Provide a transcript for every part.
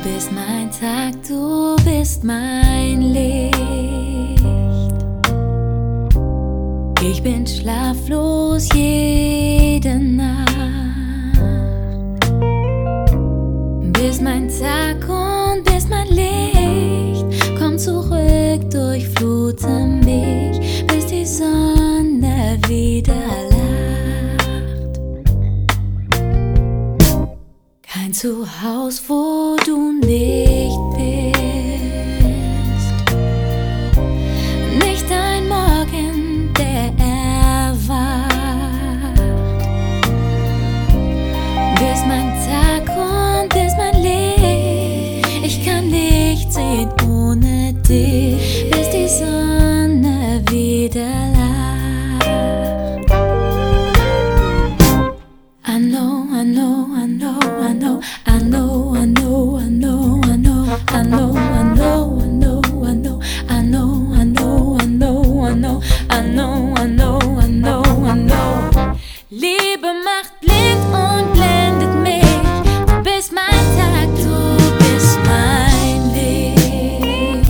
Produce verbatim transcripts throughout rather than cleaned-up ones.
bist mein Tag, du bist mein Licht. Ich bin schlaflos jede Nacht. Bist mein Tag und bist mein Licht. Komm zurück, durchflute mich, bis die Sonne wieder lacht. Kein Zuhause, wo du nicht bist. Nicht ein Morgen, der erwacht. Bist mein Tag und bist mein Licht. Ich kann nicht sehen ohne dich, bis die Sonne wieder lacht. I know, I know, I know, I know, I know, I know, I know, I know, I know, I know, I know, I know, I know, I know, I know, I know, I know, I know, I know, I know. Liebe macht blind und blendet mich. Du bist mein Tag, du bist mein Licht.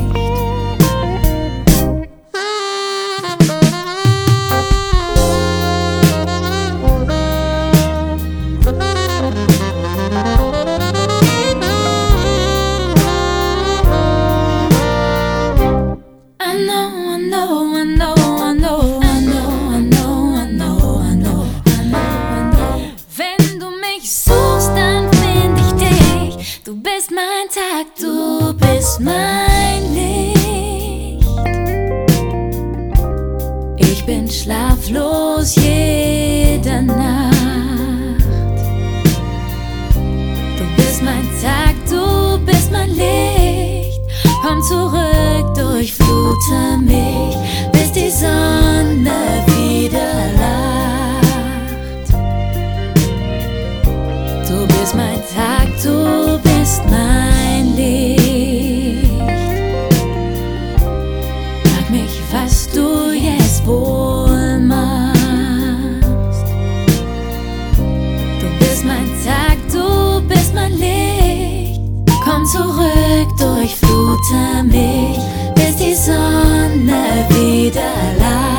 I know, I know, I know, I know, I know, I know, I know, I know, I know, I know. Wenn du mich suchst, dann find ich dich. Du bist mein Tag, du bist mein Licht. Ich bin schlaflos jede Nacht. Du bist mein Tag, du bist mein Licht. Komm zurück, durchflute mich, bis die Sonne wieder lacht. Du bist mein Tag, du bist mein Licht. Frag mich, was du jetzt wohl machst. Du bist mein Tag, du bist mein Licht. Komm zurück, durchflute mich, bis die Sonne wieder lacht.